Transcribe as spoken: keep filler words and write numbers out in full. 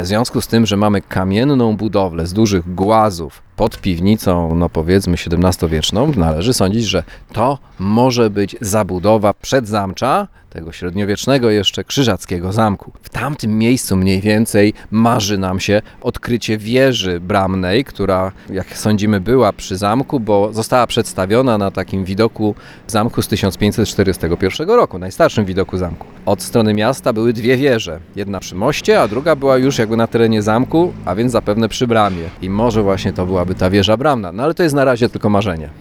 W związku z tym, że mamy kamienną budowlę z dużych głazów pod piwnicą, no powiedzmy siedemnastowieczną, należy sądzić, że to może być zabudowa przedzamcza tego średniowiecznego jeszcze krzyżackiego zamku. W tamtym miejscu mniej więcej marzy nam się odkrycie wieży bramnej, która, jak sądzimy, była przy zamku, bo została przedstawiona na takim widoku zamku z tysiąc pięćset czterdziestego pierwszego roku, najstarszym widoku zamku. Od strony miasta były dwie wieże, jedna przy moście, a druga była już jakby na terenie zamku, a więc zapewne przy bramie. I może właśnie to byłaby ta wieża bramna, no ale to jest na razie tylko marzenie.